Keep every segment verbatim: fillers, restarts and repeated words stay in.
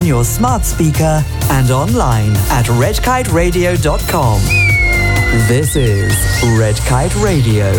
your smart speaker and online at red kite radio dot com. This is Red Kite Radio.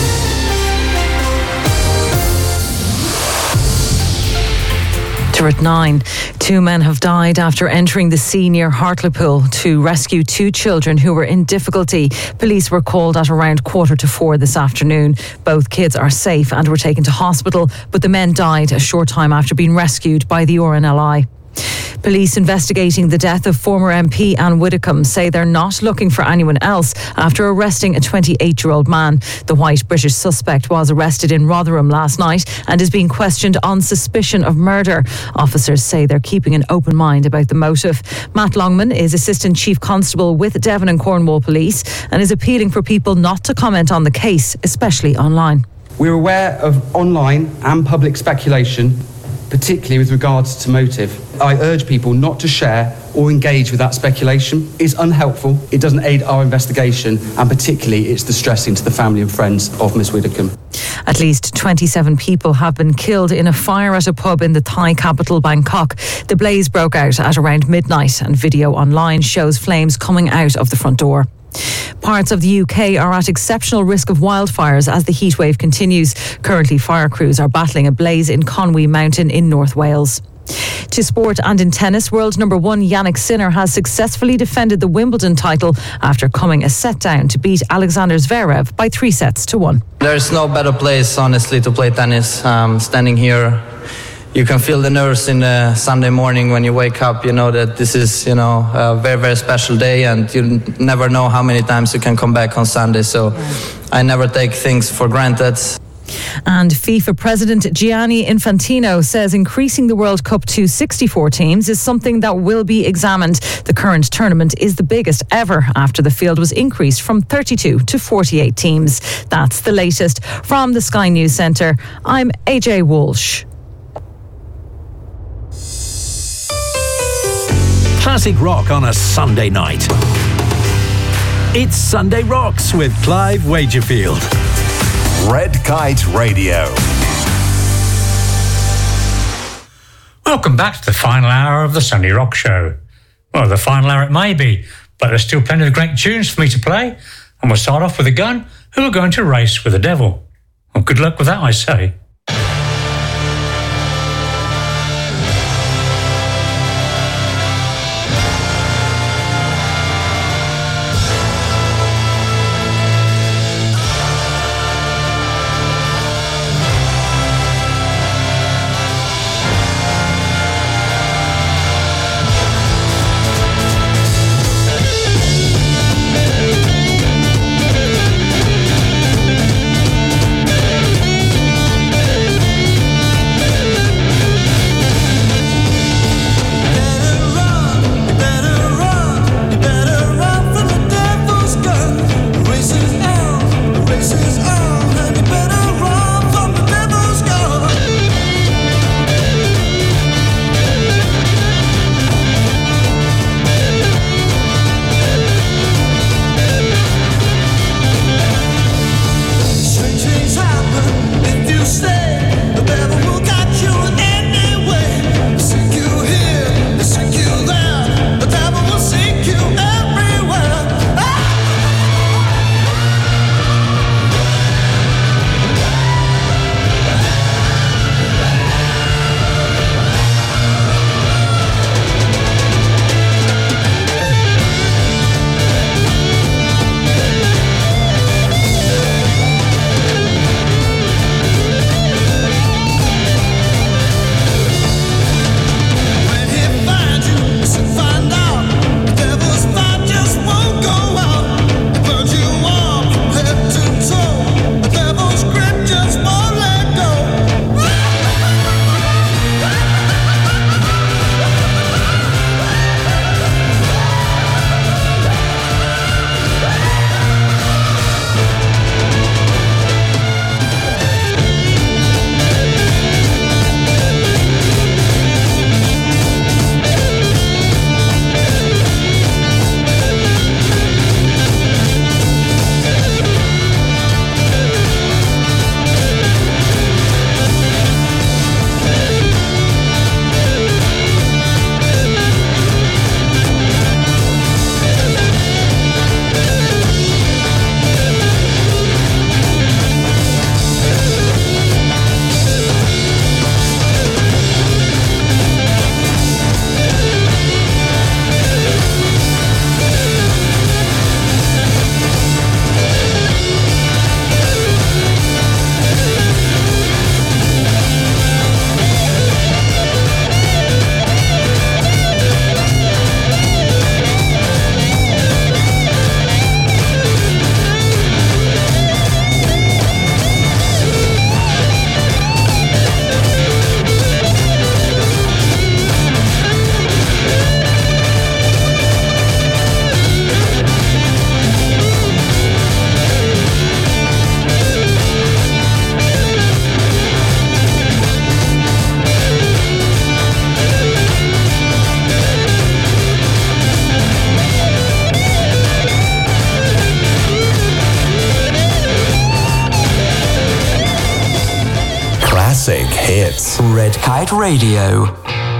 At nine, two men have died after entering the sea near Hartlepool to rescue two children who were in difficulty. Police were called at around quarter to four this afternoon. Both kids are safe and were taken to hospital, but the men died a short time after being rescued by the R N L I. Police investigating the death of former M P Anne Widdecombe say they're not looking for anyone else after arresting a twenty-eight-year-old man. The white British suspect was arrested in Rotherham last night and is being questioned on suspicion of murder. Officers say they're keeping an open mind about the motive. Matt Longman is Assistant Chief Constable with Devon and Cornwall Police and is appealing for people not to comment on the case, especially online. We're aware of online and public speculation, particularly with regards to motive. I urge people not to share or engage with that speculation. It's unhelpful, it doesn't aid our investigation, and particularly it's distressing to the family and friends of Miss Widdecombe. At least twenty-seven people have been killed in a fire at a pub in the Thai capital, Bangkok. The blaze broke out at around midnight, and video online shows flames coming out of the front door. Parts of the U K are at exceptional risk of wildfires as the heatwave continues. Currently, fire crews are battling a blaze in Conwy Mountain in North Wales. To sport and in tennis, world number one Yannick Sinner has successfully defended the Wimbledon title after coming a set down to beat Alexander Zverev by three sets to one. There's no better place, honestly, to play tennis. Um, standing here, you can feel the nerves in the Sunday morning when you wake up. You know that this is, you know, a very, very special day, and you never know how many times you can come back on Sunday. So I never take things for granted. And FIFA President Gianni Infantino says increasing the World Cup to sixty-four teams is something that will be examined. The current tournament is the biggest ever after the field was increased from thirty-two to forty-eight teams. That's the latest. From the Sky News Centre, I'm A J Walsh. Classic rock on a Sunday night. It's Sunday Rocks with Clive Wagerfield. Red Kite Radio. Welcome back to the final hour of the Sunday Rock Show. Well, the final hour it may be, but there's still plenty of great tunes for me to play. And we'll start off with a gun who are going to race with the devil. Well, good luck with that, I say. Red Kite Radio.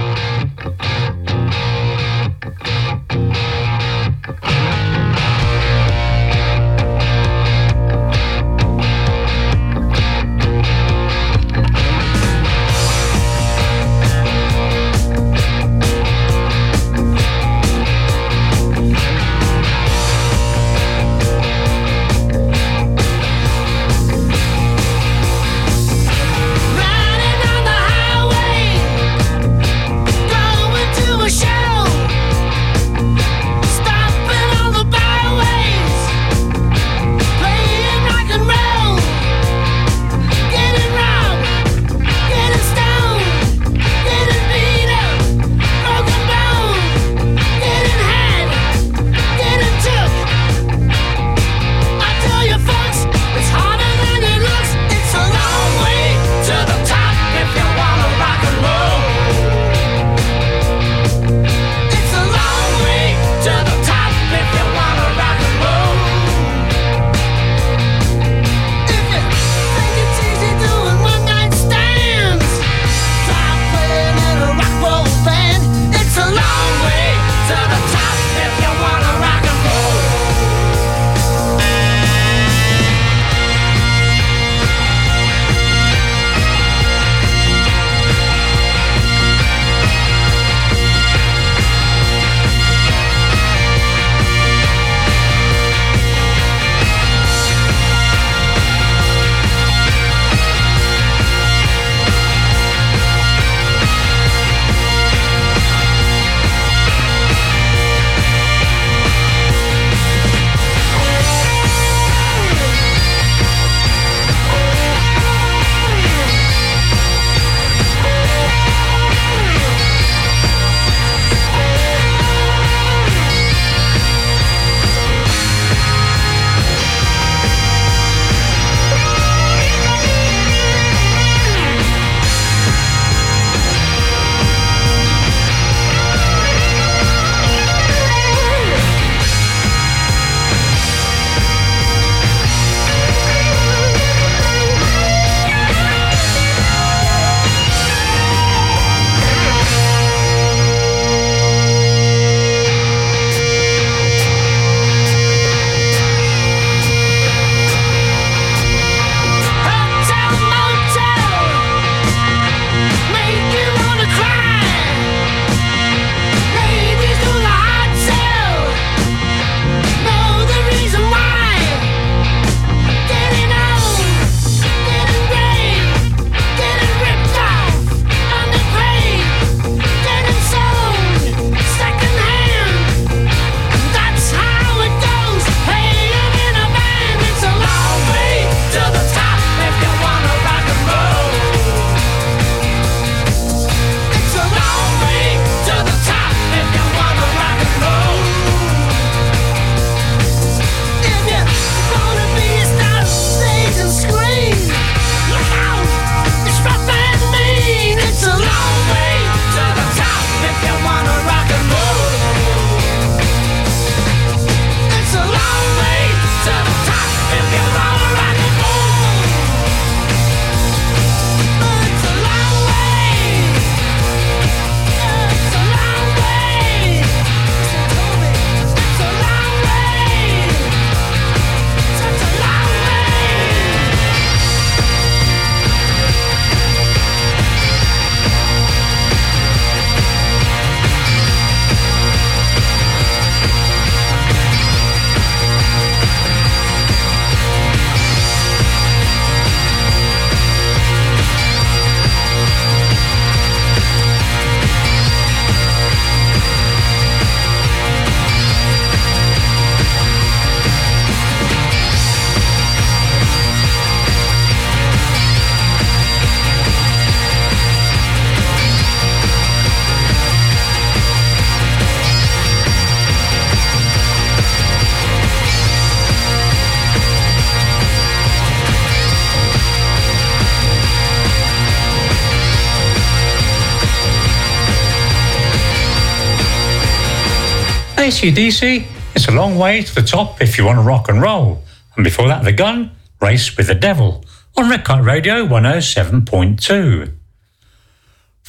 A C D C, It's a Long Way to the Top If You Want to Rock and Roll. And before that, The Gun, Race with the Devil, on Red Kite Radio one oh seven point two.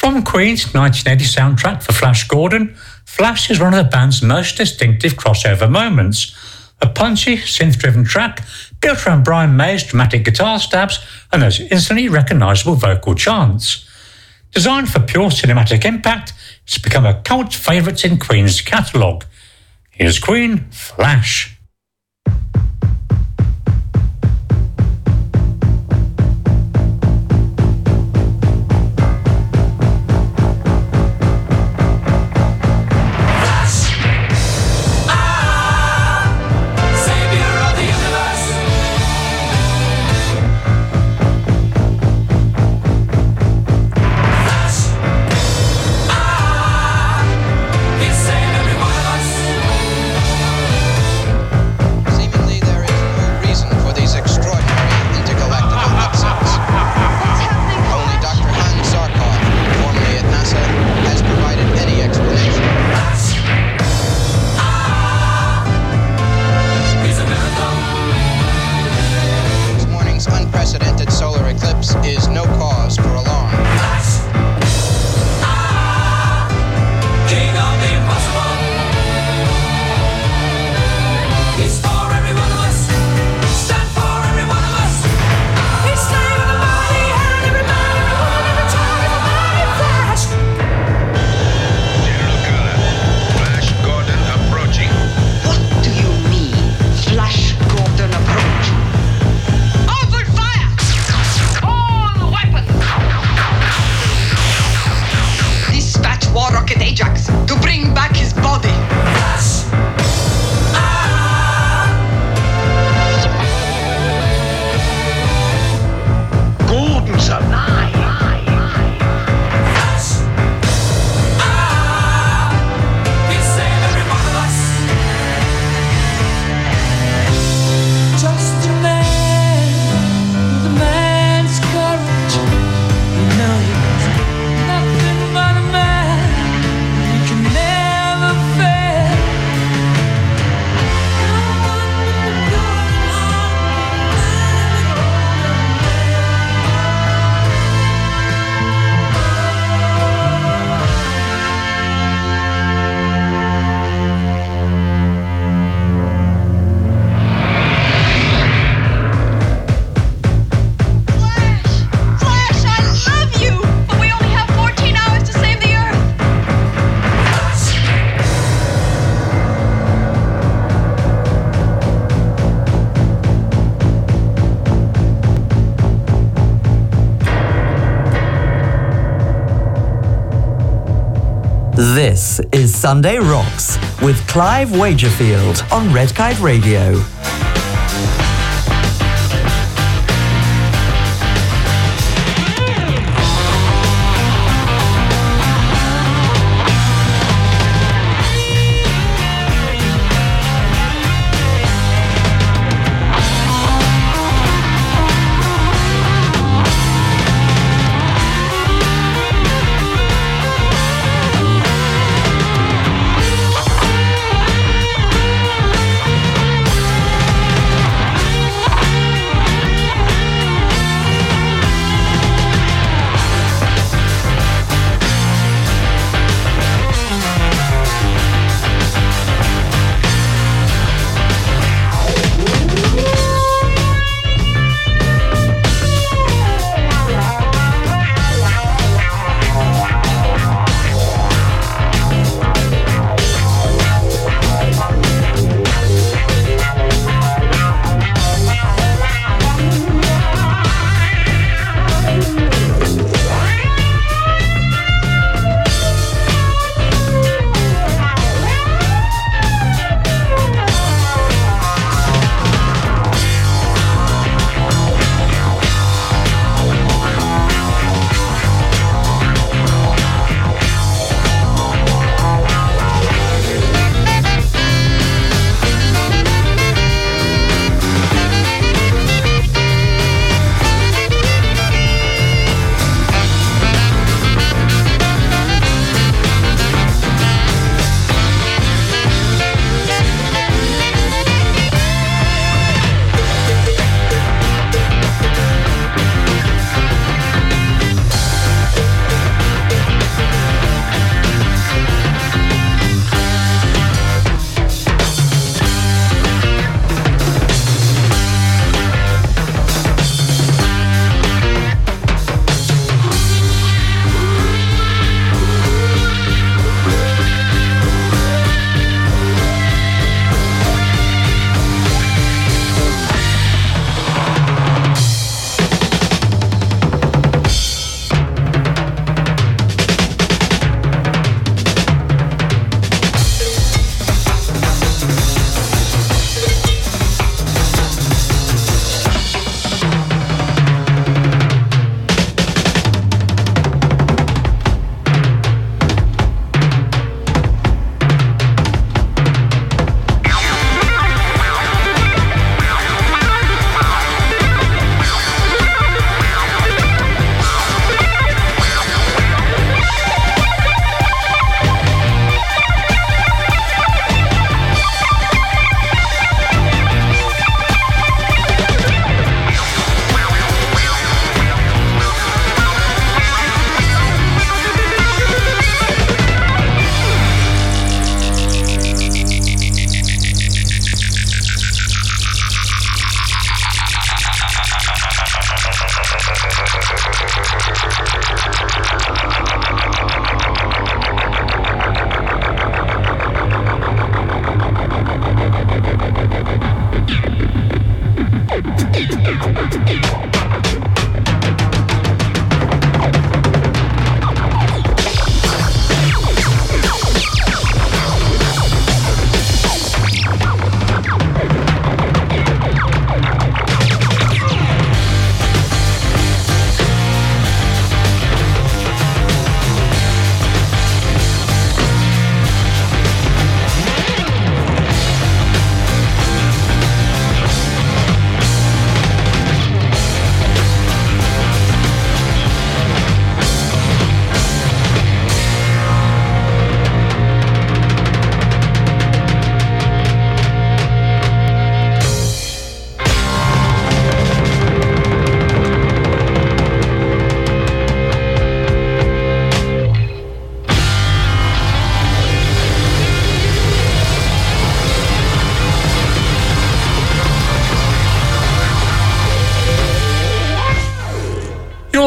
From Queen's nineteen eighty soundtrack for Flash Gordon, Flash is one of the band's most distinctive crossover moments. A punchy, synth-driven track built around Brian May's dramatic guitar stabs and those instantly recognisable vocal chants. Designed for pure cinematic impact, it's become a cult favourite in Queen's catalogue. Here's Queen, Flash. This is Sunday Rocks with Clive Wagerfield on Red Kite Radio.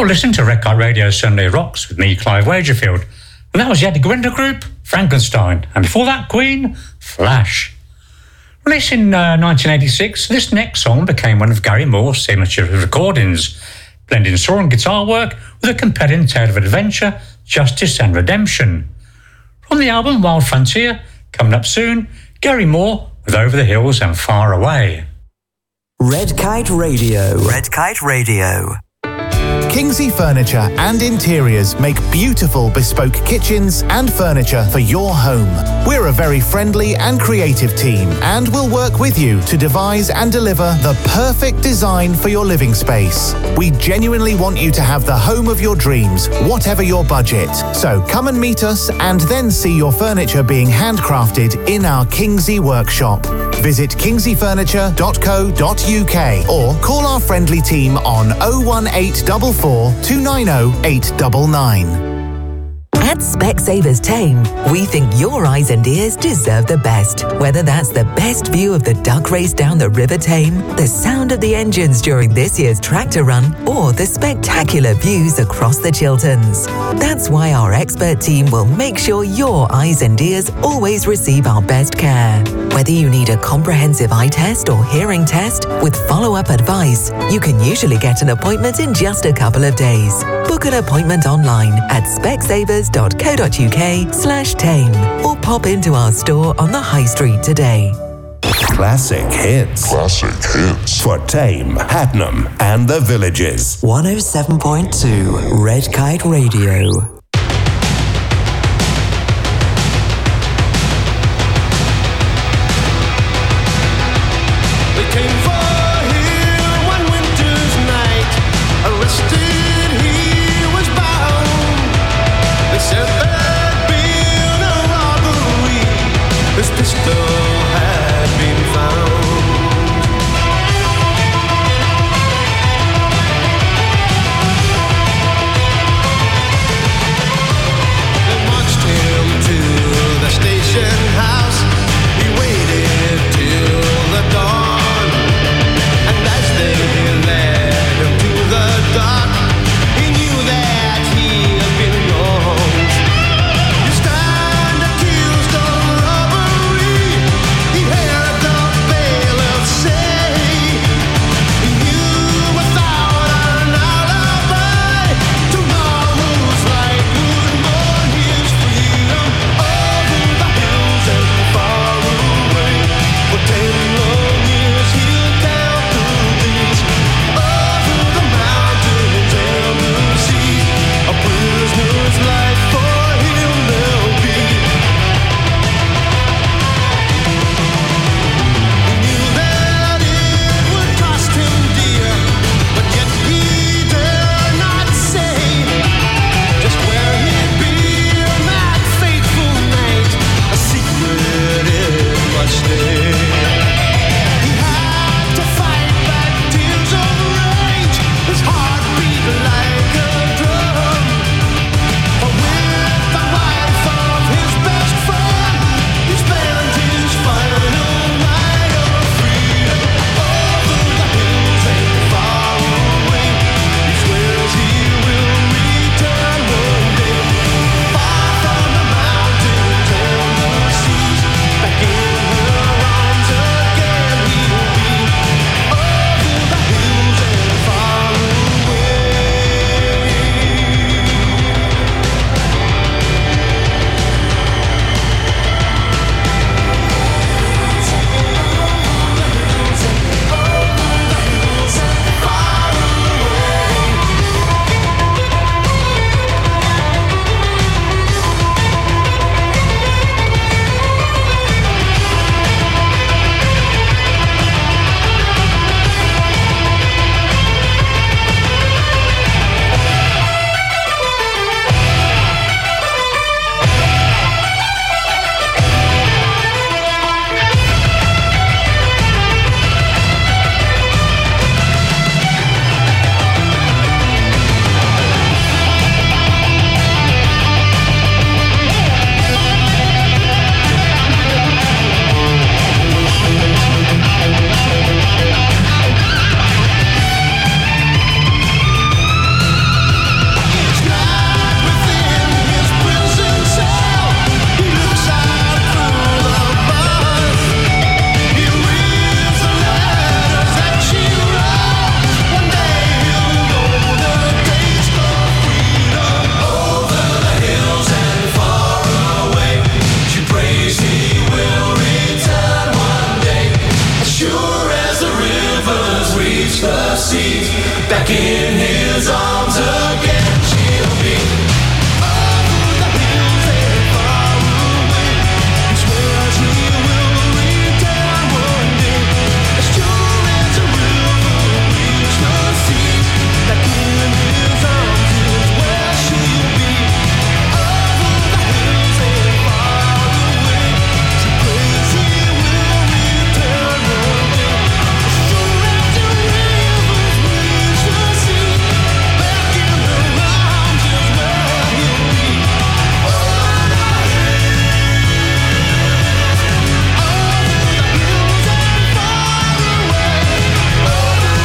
You're listening to Red Kite Radio Sunday Rocks with me, Clive Wagerfield. And that was the Eddie Gwinter Group, Frankenstein. And before that, Queen, Flash. Released in uh, nineteen eighty-six, this next song became one of Gary Moore's signature recordings, blending soaring guitar work with a compelling tale of adventure, justice and redemption. From the album Wild Frontier, coming up soon, Gary Moore with Over the Hills and Far Away. Red Kite Radio. Red Kite Radio. Kingsley Furniture and Interiors make beautiful bespoke kitchens and furniture for your home. We're a very friendly and creative team and will work with you to devise and deliver the perfect design for your living space. We genuinely want you to have the home of your dreams, whatever your budget. So come and meet us and then see your furniture being handcrafted in our Kingsley workshop. Visit kingsley furniture dot co dot uk or call our friendly team on oh one eight four four, two nine oh, eight nine nine. At Specsavers Tame, we think your eyes and ears deserve the best. Whether that's the best view of the duck race down the River Tame, the sound of the engines during this year's tractor run, or the spectacular views across the Chilterns. That's why our expert team will make sure your eyes and ears always receive our best care. Whether you need a comprehensive eye test or hearing test with follow-up advice, you can usually get an appointment in just a couple of days. Book an appointment online at specsavers dot co dot uk slash tame or pop into our store on the High Street today. Classic hits. Classic hits. For Tame, Hadnam and the Villages. one oh seven point two Red Kite Radio. Had been found. back in his arms again. She'll be over the hills and far away. It's where she will return one day. As sure as a river reach the sea, back in his arms is where she'll be. Over the hills and far away. She prays he will return one day. As sure as the rivers reach the sea, back in her arms is where he'll be. Over the hills, over the hills and far away. Over the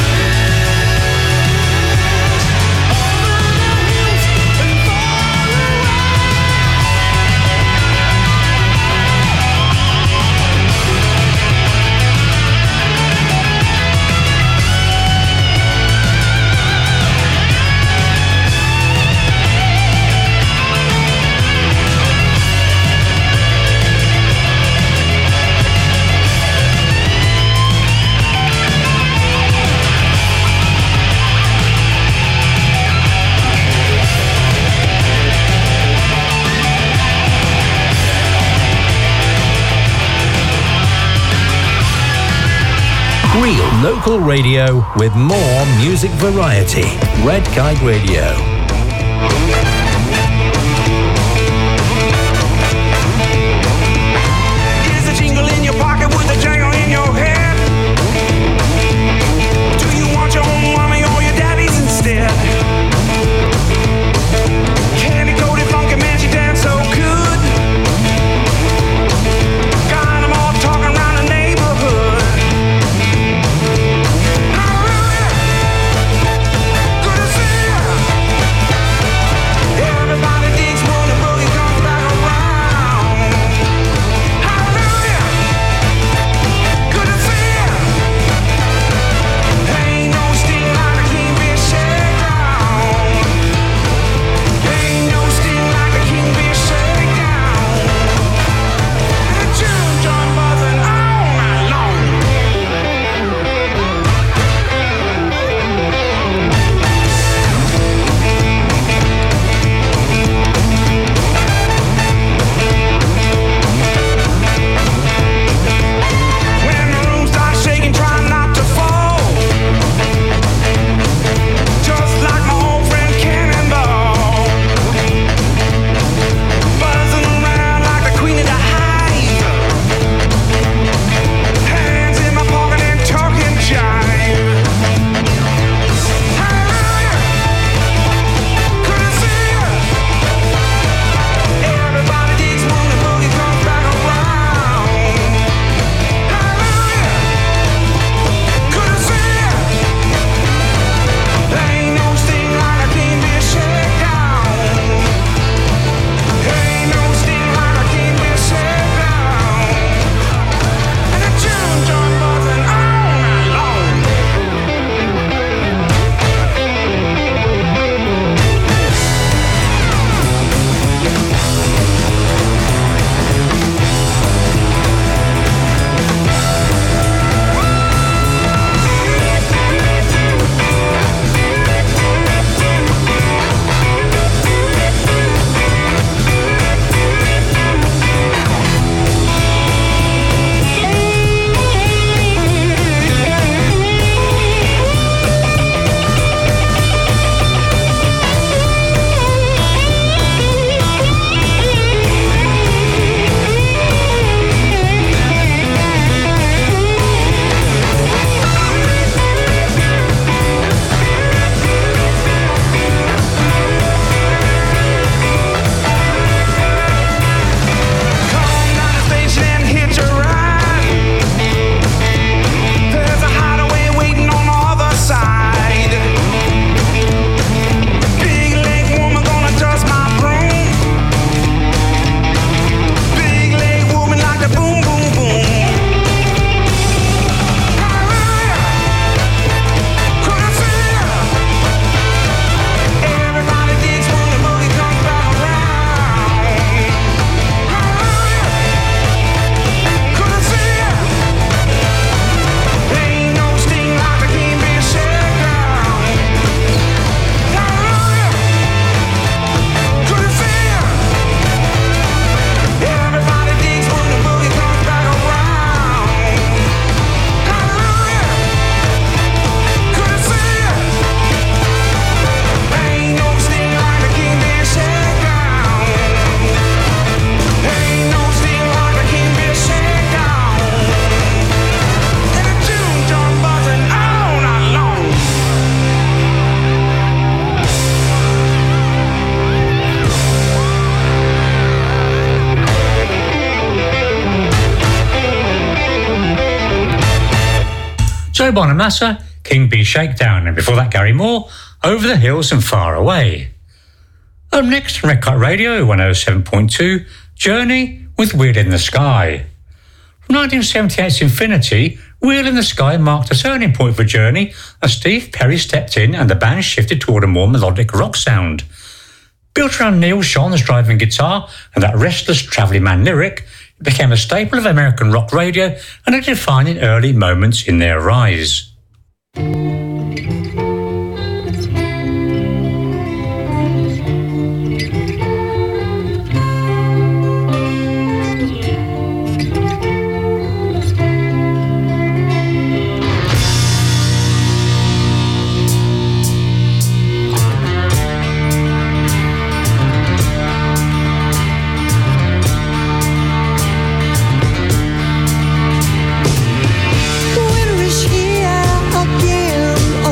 Real local radio with more music variety. Red Kite Radio. Is the jingle in your pocket with the jangle in your head? Do you want your own mommy or your daddy's instead? Candy coated funky man, she dance so good. Got 'em all talking around the neighborhood. Good to see ya. Joe Bonamassa, King Bee Shakedown, and before that Gary Moore, Over the Hills and Far Away. Up next on Red Kite Radio one oh seven point two, Journey with Wheel in the Sky. From nineteen seventy-eight's Infinity, Wheel in the Sky marked a turning point for Journey as Steve Perry stepped in and the band shifted toward a more melodic rock sound. Built around Neil Sean's driving guitar and that restless travelling man lyric, it became a staple of American rock radio and a defining early moments in their rise. Winter is here again.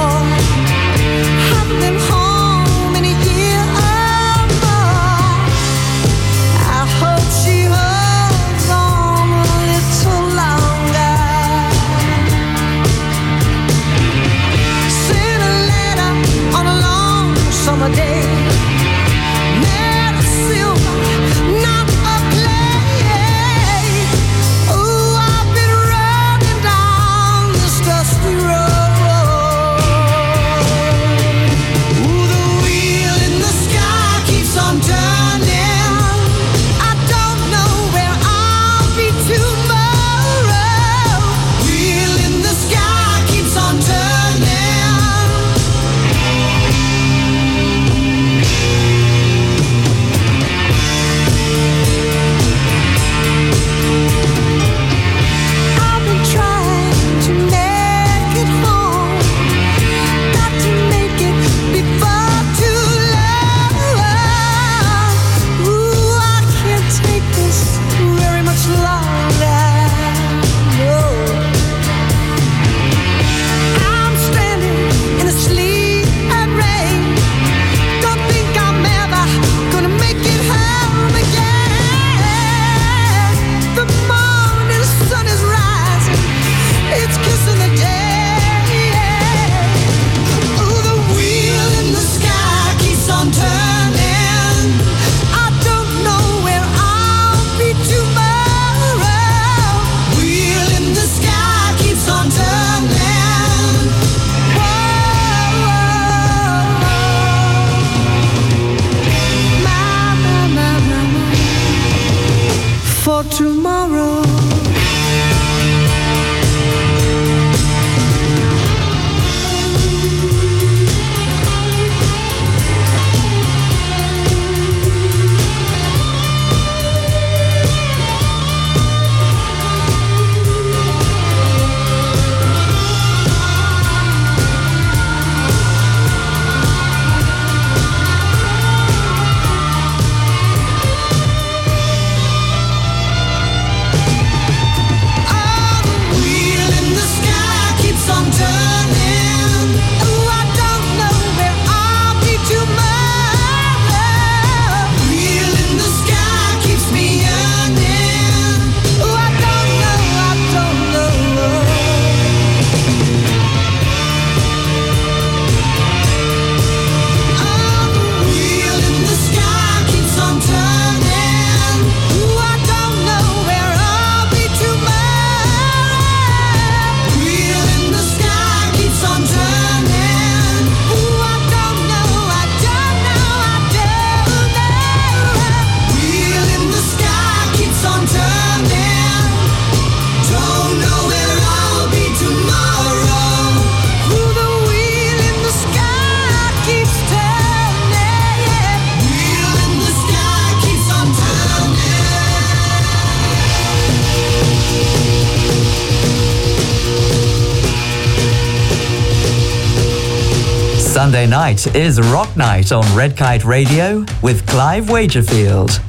Sunday night is Rock Night on Red Kite Radio with Clive Wagerfield.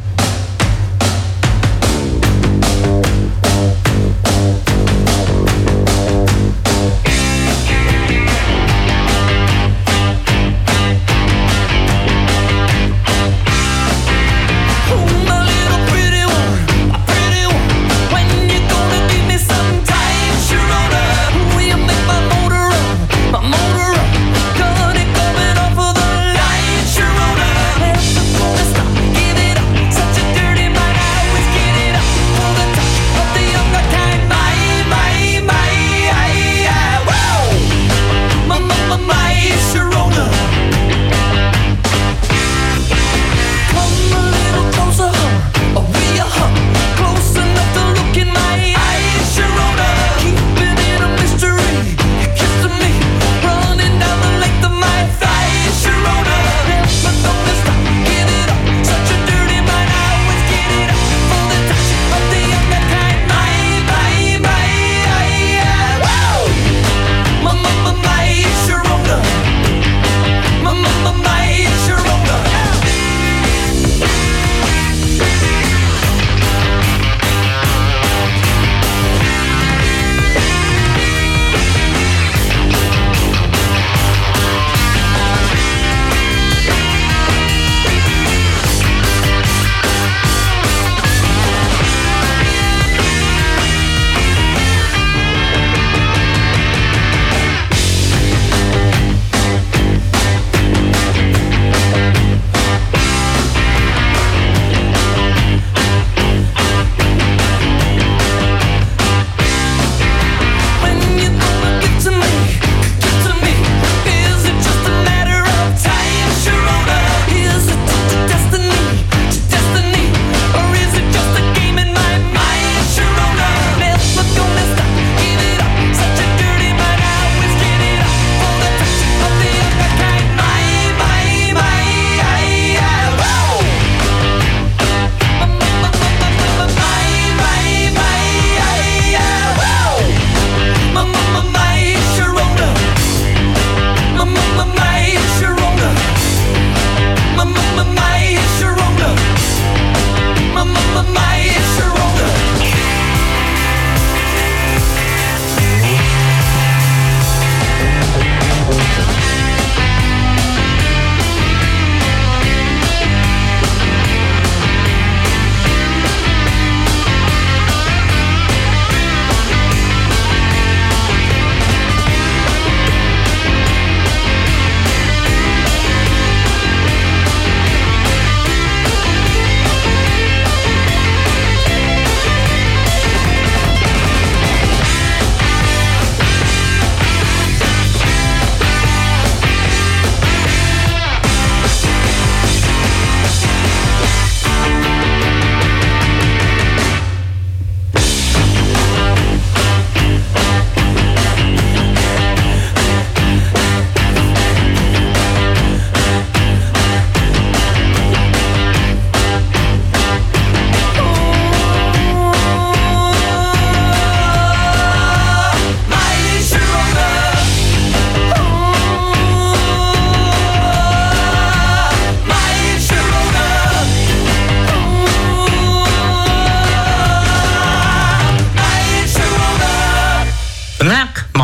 When you gonna give me some time, Sharona? Will you make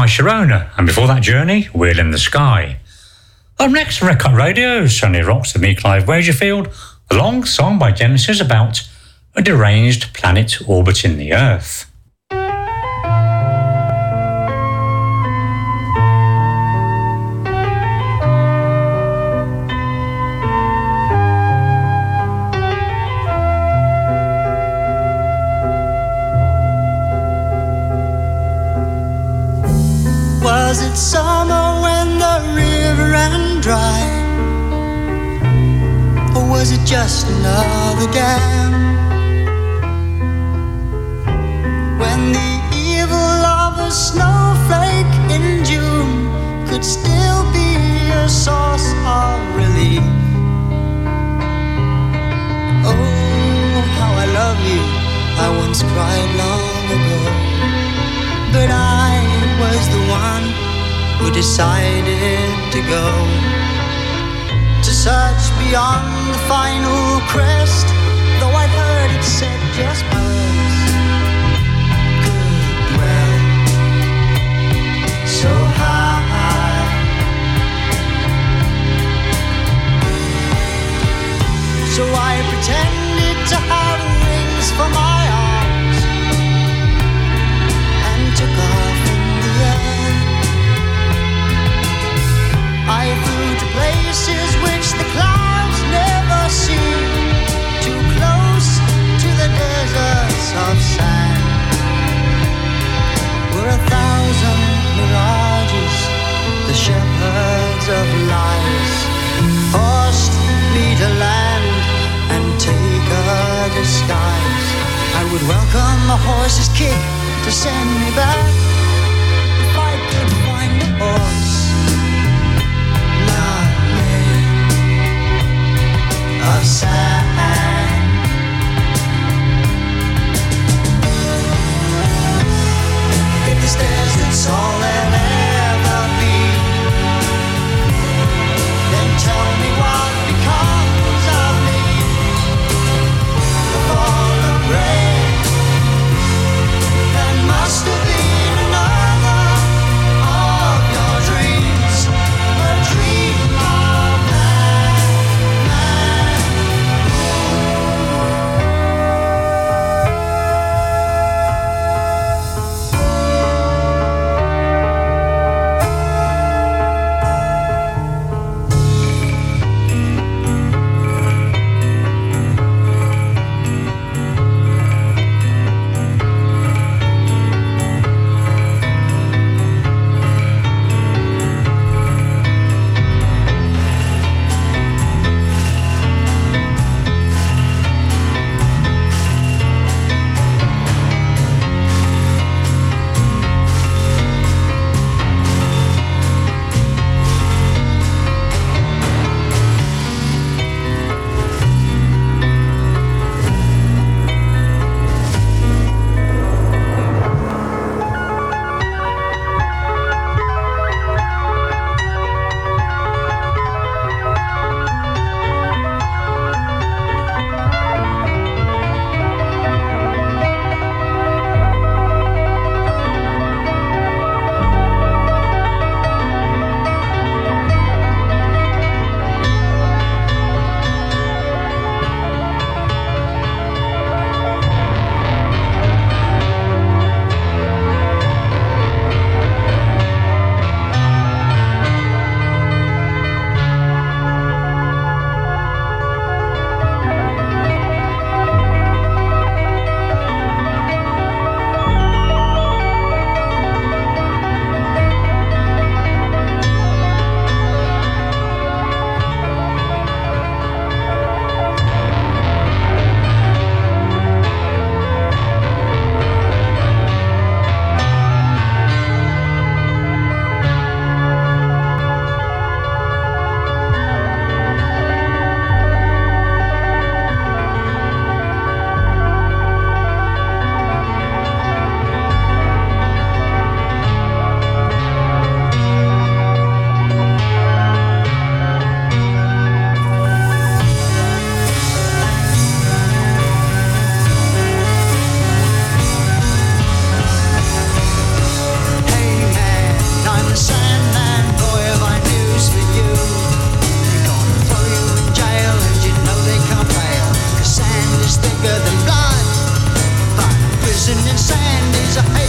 My Sharona, and before that journey, Wheel in the Sky. Up next, Red Cut Radio, Sunday Rocks with me, Clive Wagerfield, a long song by Genesis about a deranged planet orbiting the Earth. Was it summer when the river ran dry? Or was it just another dam? When the evil of a snowflake in June could still be a source of relief. Oh, how I love you, I once cried long ago. But I was the one who decided to go to search beyond the final crest, though I'd heard it said just birds could dwell so high. So I pretended to have wings for my arms and took off in the air. I flew to places which the clouds never see, too close to the deserts of sand, where a thousand mirages, the shepherds of lies, forced me to land and take a disguise. I would welcome a horse's kick to send me back if I could find a horse not made of sand. If this desert's all there'll ever be, then tell me what becomes of me. The fall of rain, there must have been another of your dreams, a dream of man, man.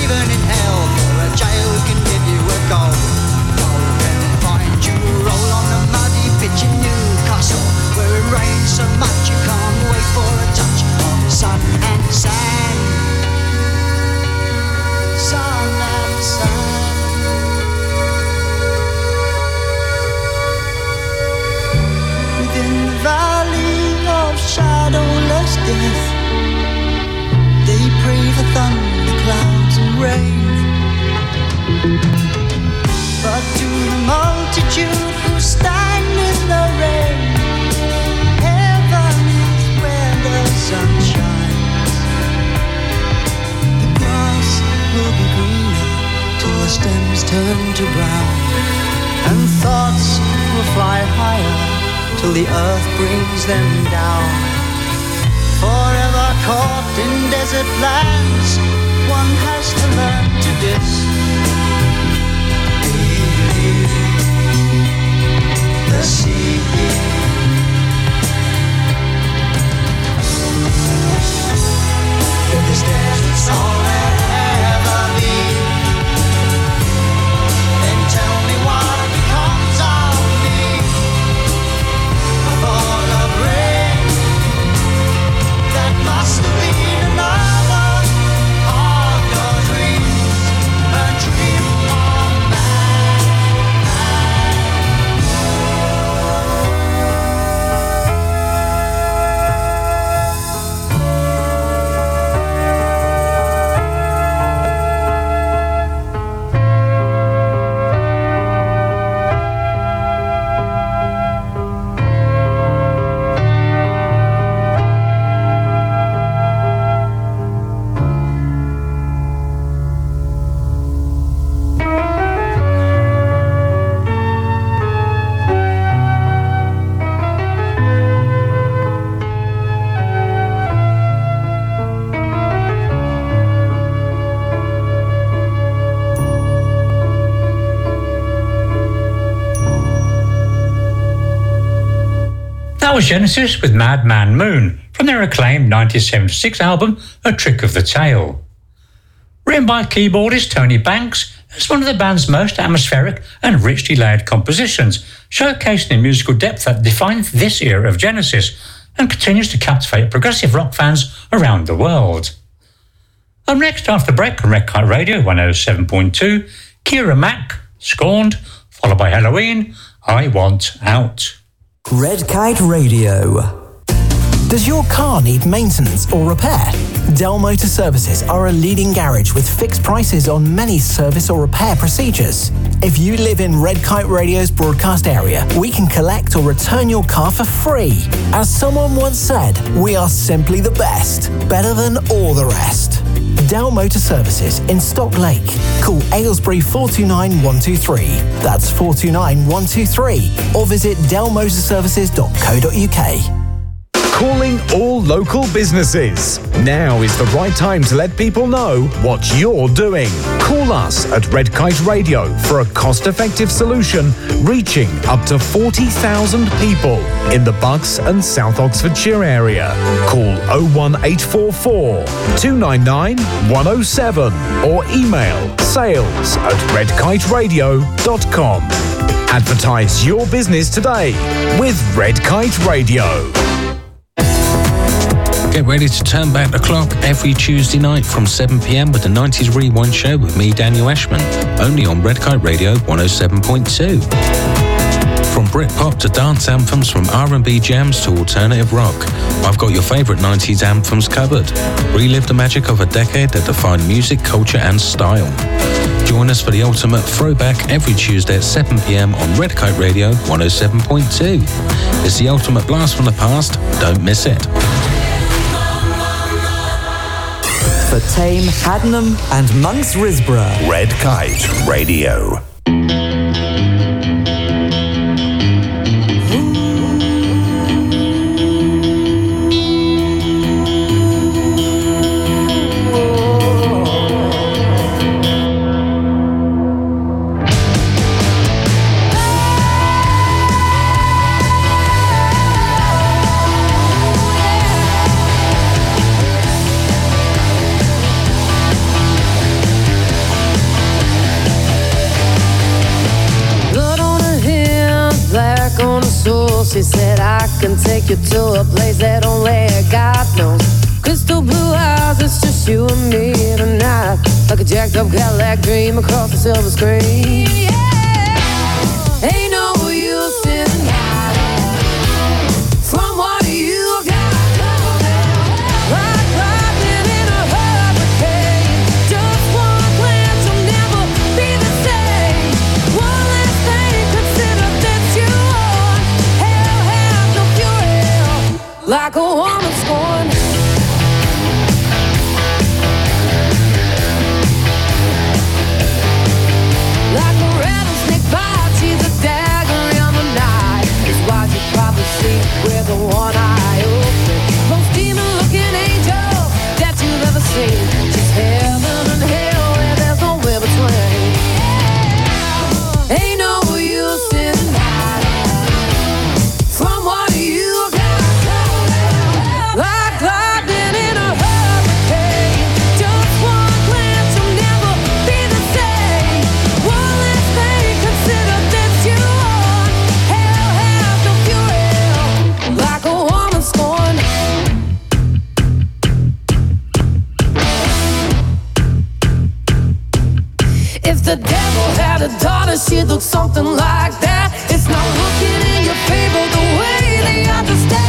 even in hell, for a jail can give you a goal. Goal can find you roll on the muddy pitch in Newcastle, where it rains so much you can't wait for a touch of the sun and sand. Sun and sand. Within the valley of shadowless death, they pray for thunder, clouds and rain. But to the multitude who stand in the rain, heaven is where the sun shines. The grass will be greener till the stems turn to brown, and thoughts will fly higher till the earth brings them down. Forever caught in desert lands, one has to learn to disbelieve the sea. If this desert's all there'll ever be, then tell me what becomes of me. A fall of rain that must have been another of your dreams, a dream of man. That was Genesis with Madman Moon from their acclaimed nineteen seventy-six album A Trick of the Tail. Written by keyboardist Tony Banks, it's one of the band's most atmospheric and richly layered compositions, showcasing the musical depth that defined this era of Genesis and continues to captivate progressive rock fans around the world. Up next after the break on Red Kite Radio one oh seven point two, Kira Mack, Scorned, followed by Halloween, I Want Out. Red Kite Radio. Does your car need maintenance or repair? Dell Motor Services are a leading garage with fixed prices on many service or repair procedures. If you live in Red Kite Radio's broadcast area, we can collect or return your car for free. As someone once said, we are simply the best, better than all the rest. Dell Motor Services in Stock Lake. Call Aylesbury four two nine one two three. That's four two nine one two three. Or visit dell motor services dot co dot uk. Calling all local businesses. Now is the right time to let people know what you're doing. Call us at Red Kite Radio for a cost-effective solution reaching up to forty thousand people in the Bucks and South Oxfordshire area. Call oh one eight four four, two nine nine, one oh seven or email sales at red kite radio dot com. Advertise your business today with Red Kite Radio. Get ready to turn back the clock every Tuesday night from seven p.m. with the nineties Rewind Show with me, Daniel Ashman, only on Red Kite Radio one oh seven point two. From Britpop to dance anthems, from R and B jams to alternative rock, I've got your favourite nineties anthems covered. Relive the magic of a decade that defined music, culture and style. Join us for the ultimate throwback every Tuesday at seven p.m. on Red Kite Radio one oh seven point two. It's the ultimate blast from the past. Don't miss it. For Tame, Haddenham and Monks Risborough. Red Kite Radio. can take you to a place that only God knows. Crystal blue eyes, it's just you and me tonight. Like a jacked up Cadillac dream across the silver screen. Yeah. Ain't no use in hiding from what you got. Like lightning in a hurricane. Just one glance will never be the same. One last thing, consider that you on. Hell has no fury. Like a woman scorned. Like a rattlesnake bite, she's a dagger in the night. It's why you probably sleep with the one eye open. Most demon-looking angel that you've ever seen. She's heaven and hell, and there's nowhere between. Ain't no use in hiding from what you got. Like lightning in a hurricane. Just one glance will never be the same. One last thing, consider that you on. Hell has no fury. Like a woman scorned. If the devil had a daughter, she'd look something like that. It's not looking in your favor the way they understand.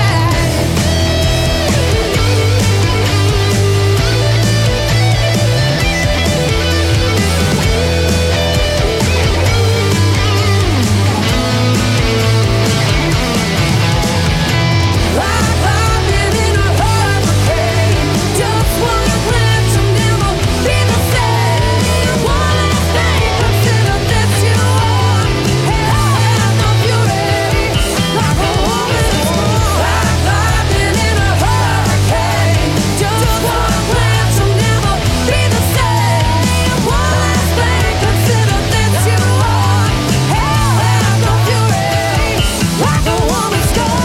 Like lightning in a hurricane. Just one glance will never be the same. One last thing, consider that you are. Hell has no fury. Like a woman scorned. Like lightning in a hurricane. Just one glance will never be the same. One last thing, consider that you are. Hell has no fury. Like a woman scorned.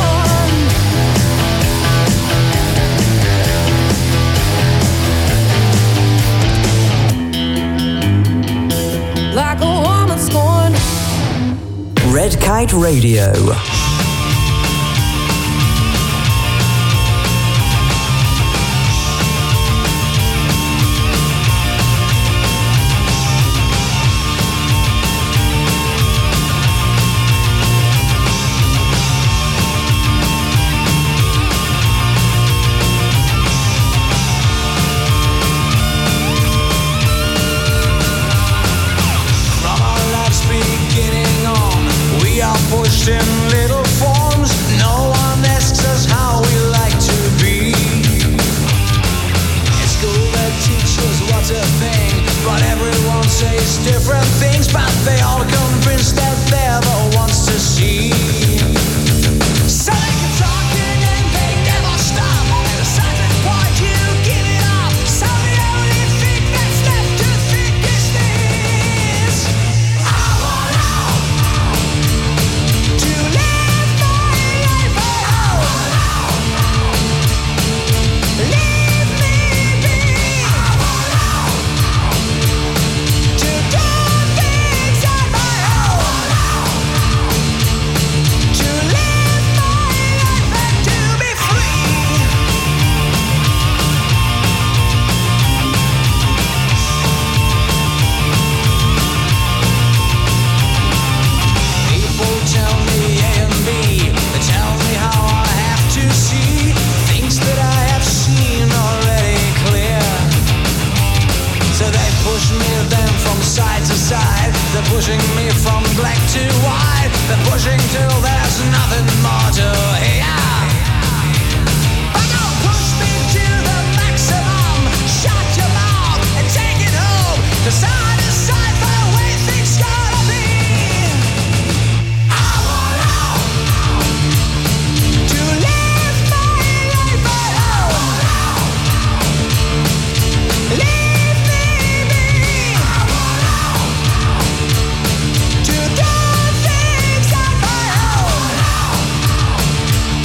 Like a woman scorned. Red Kite Radio. From our lives beginning on, we are pushed in little forms. No one asks us how we like to be. In school they teach us what to think, but everyone says different things. But they all convinced that they're the ones to see. So they keep talking and they never stop. At a certain point you give it up. So the only thing that's left to think is this: I want out to live my life. I want out. Leave me be. I want out to do things on my own. To live my life and to be free. People tell me A and B. They tell me how I have to see things that I have seen already clear. So they push me then from side to side. They're pushing me from black to white. They're pushing till there's nothing more to hear. But don't push me to the maximum. Shut your mouth and take it home. 'Cause I decide the way things gotta be. I want out to live my life alone. Leave me be. I want out to do things on my own.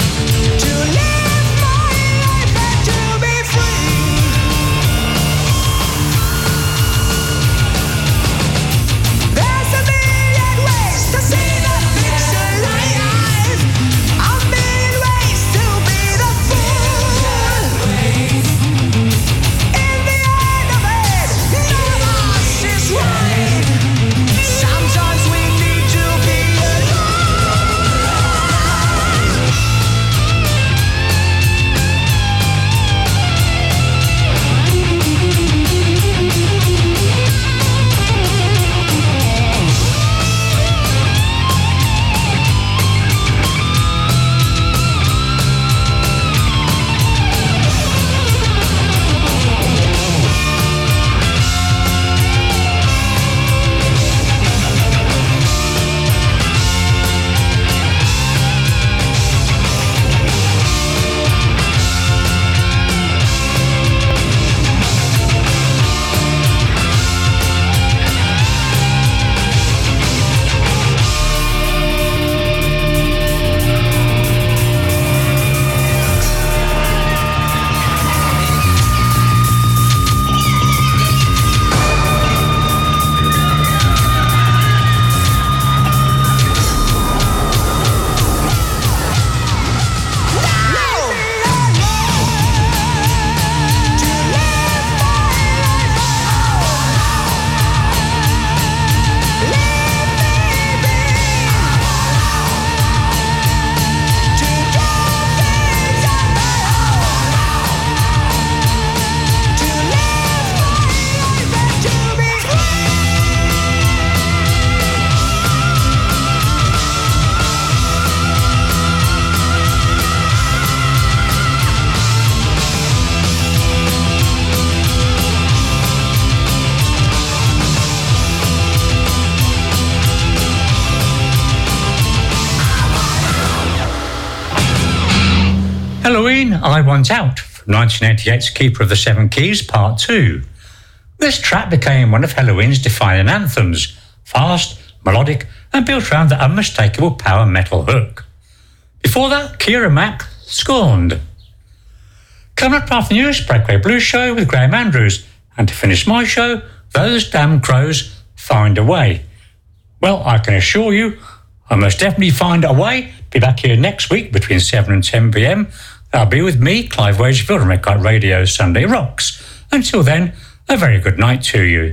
Queen, I Want Out, from nineteen eighty-eight's Keeper of the Seven Keys, Part two. This track became one of Halloween's defining anthems, fast, melodic, and built around the unmistakable power metal hook. Before that, Keira Mack, Scorned. Coming up after the news, Breakaway Blues show with Graham Andrews, and to finish my show, Those Damn Crows, Find a Way. Well, I can assure you, I must definitely find a way. Be back here next week between seven and ten p.m. That'll be with me, Clive Wagefield, on Red Kite Radio Sunday Rocks. Until then, a very good night to you.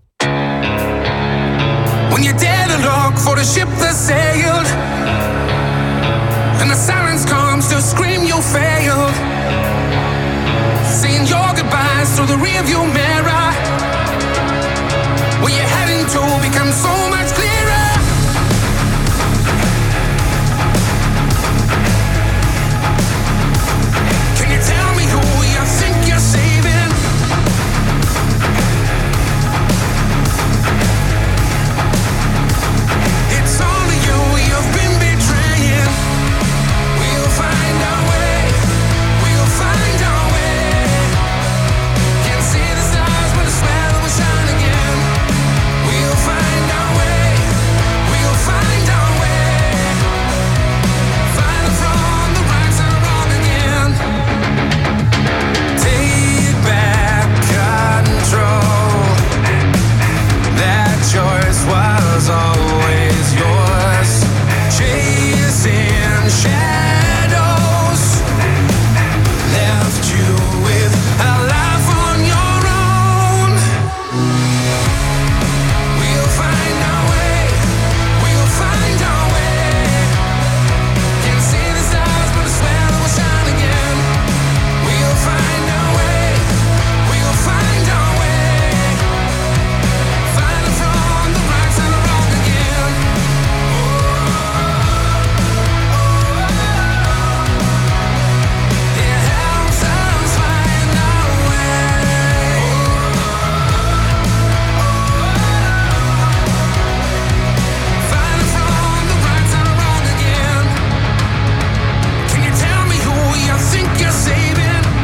When you dare to look for the ship that sailed, and the sirens come to scream you failed, saying your goodbyes through the rearview mirror, where you're heading to becomes so much clearer. Can you tell me who you think you're saving? It's only you you've been betraying. We'll find our way. We'll find our way. Can't see the stars, but I swear that we'll shine again. We'll find our way. We'll find our way. Find from the right side wrong again. Take back control. That choice was always yours. Chasing shadows left you with a life on your own. We'll find our way. We'll find our way. Can't see the stars, but I swear that we'll shine again. We'll find our way. We'll find our way. Find it from the right side or wrong again. It helps us find our way. Find it from the right side or wrong again. Can you tell me who you think you're saving?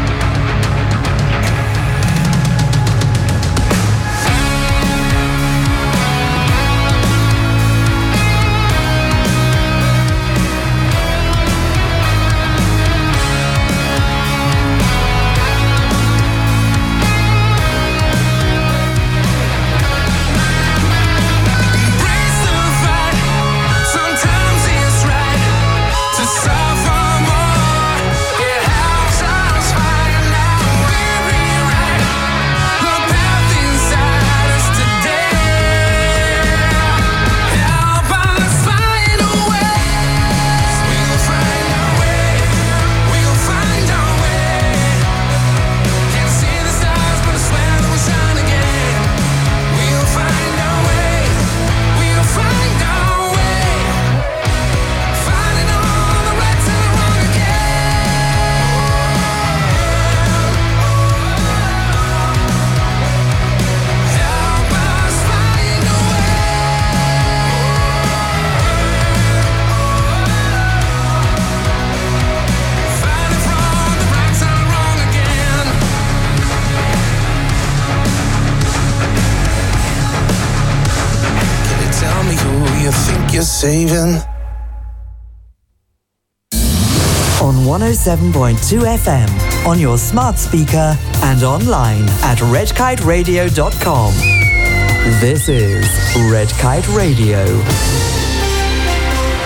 Embrace the fight. Sometimes it's right to suffer more. It helps us find out where we're right. The path inside us today. Help us find a way. We'll find our way. We'll find our way. Can't see the stars, but I swear that we'll shine again. We'll find our way. We'll find our way. Finding all the right and the wrong again. Help us find a way. Find it from the right and the wrong again. Can you tell me who you think you're saving? On one oh seven point two F M, on your smart speaker and online at red kite radio dot com. This is Red Kite Radio.